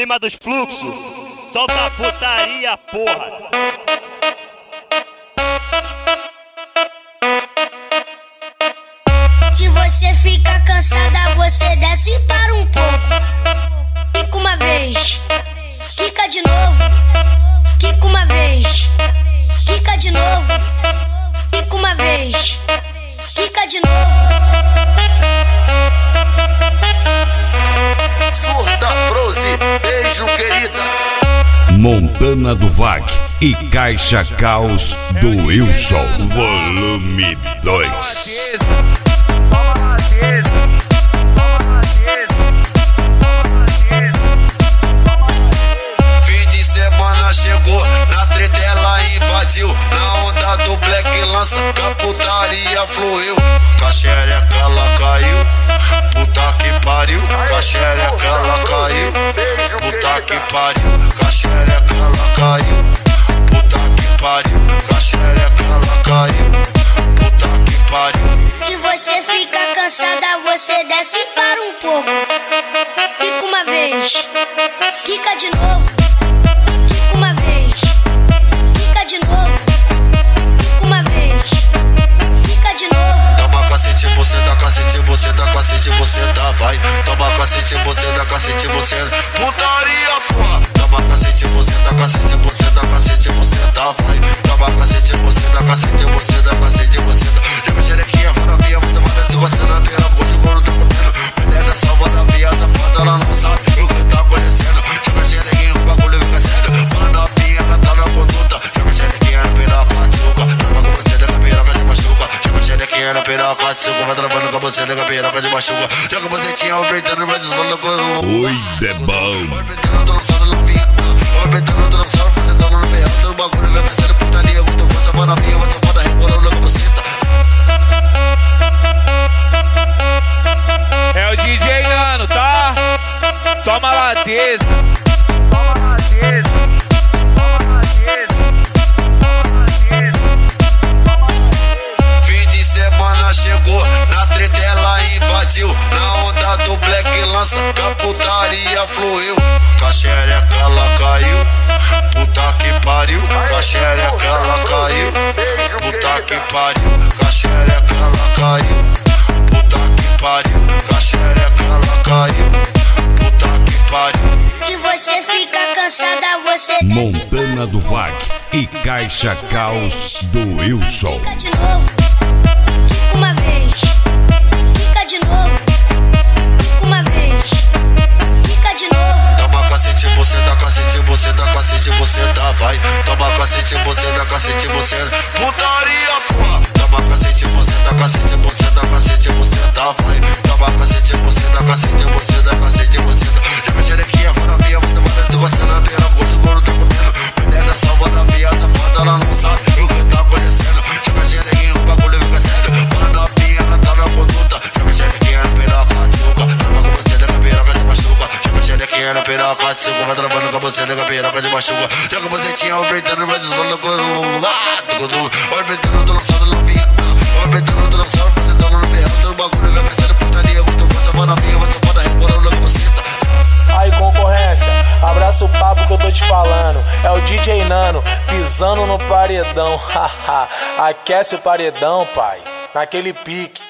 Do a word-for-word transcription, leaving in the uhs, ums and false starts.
Clima dos fluxos, solta a putaria, porra. Se você fica cansada, você desce para um pouco. Quica uma vez, quica de novo. Quica uma vez, quica de novo. Quica uma vez, quica de novo. Surda Froze, beijo querida. Montana do Vag e Caixa Caos do Wilson, volume dois. Fim de semana chegou, na treta ela invadiu. Na onda do black lança, que a putaria fluiu. Caxereca ela caiu, puta que pariu. Caxereca ela caiu, puta que pariu. Caxereca ela caiu, puta que pariu. Caxereca ela caiu, puta que pariu. Se você fica cansada, você desce para um pouco. Quica uma vez, quica de novo. Quica uma vez, quica de novo. Quica uma vez, quica de novo. Toma cacete, você dá cacete, você dá cacete, você dá, vai. Toma cacete, você dá cacete, você dá. Putaria, porra. Toma cacete, você dá cacete, você dá cacete, você dá, vai. Toma cacete, você dá cacete, você dá cacete, você dá. Joga xerequinha, fora via, você manda se você não tem a cor de couro, tá comendo. Pedra salva na via, safada, ela não sabe o que tá acontecendo. Joga xerequinha, o bagulho fica sério. Manda a pia, ela tá na conduta. Joga xerequinha, no piroca, açúcar. Trava com você, da piroca de machuca. Joga xerequinha, no piroca, açúcar. Vai travando com você, da piroca de machuca. Joga bucetinha, o peitando, vai desfalando com o... Oi, de bom. Vai peitando, tô lançando novinha. Vai peitando, tô lançando, você tá no meio. O bagulho fica sério, putaria. Quando você vai na minha, você pode rebolando com você, tá? É o D J Nano, tá? Toma ladeza. Toma ladeza. Toma ladeza. Fim de semana chegou, na treta ela invadiu. Na onda do black lança, que a putaria fluiu. Caxereca ela caiu, puta que pariu. Caxereca ela caiu, puta que pariu. Caxereca ela caiu, puta que pariu. Caxereca ela caiu, puta que pariu. Se você fica cansada, você desce para Montana do Vag e Caixa Caos do Wilson. Quica de novo. Quica uma vez, quica de novo. Quica uma vez, quica de novo. Toma cacete, você dá cacete, você dá cacete, você dá, vai. Toma cacete, você dá cacete, você dá. Putaria, porra. Toma cacete, você dá cacete, você dá cacete, você dá, vai. Toma cacete, você dá cacete, você dá cacete, você dá. Joga xerequinha, fora via, você manda se você não tem a cor de couro, tá comendo. Pedra salva na via, safada, ela não sabe o que tá acontecendo. Joga xerequinha, o bagulho fica sério. Manda a pia, ela tá na conduta. Joga xerequinha, no piroca, açúcar. Trava com você, da piroca de machuca. Joga xerequinha, no piroca, açúcar. Vai travando com você, da piroca de machuca. Joga bucetinha, o peitando, vai desfalando com o... Vai peitando, tô lançando novinha. Vai peitando, tô lançando, você tá no meio. O bagulho fica sério, putaria. Quando você vai na minha, você pode rebolando com você, tá? Aí concorrência, abraça o papo que eu tô te falando. É o D J Nano pisando no paredão. Haha, aquece o paredão, pai, naquele pique.